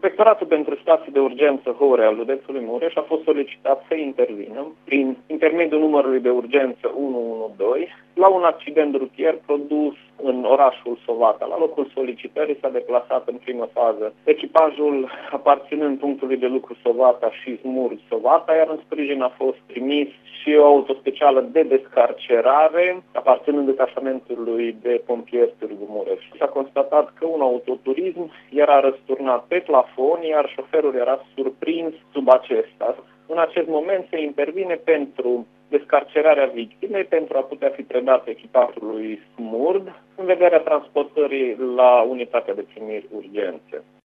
Inspectoratul pentru Situații de Urgență Horea al județului Mureș a fost solicitat să intervină prin intermediul numărului de urgență 112 la un accident rutier produs în orașul Sovata. La locul solicitării s-a deplasat în primă fază echipajul aparținând punctului de lucru Sovata și Smurd Sovata, iar în sprijin a fost trimis și o autospecială de descarcerare aparținând detașamentului de pompieri Târgu Mureș. S-a constatat că un autoturism era răsturnat pe plafon, iar șoferul era surprins sub acesta. În acest moment se intervine pentru descarcerarea victimei, pentru a putea fi predat echipajului Smurd, în vederea transportării la unitatea de primiri urgențe.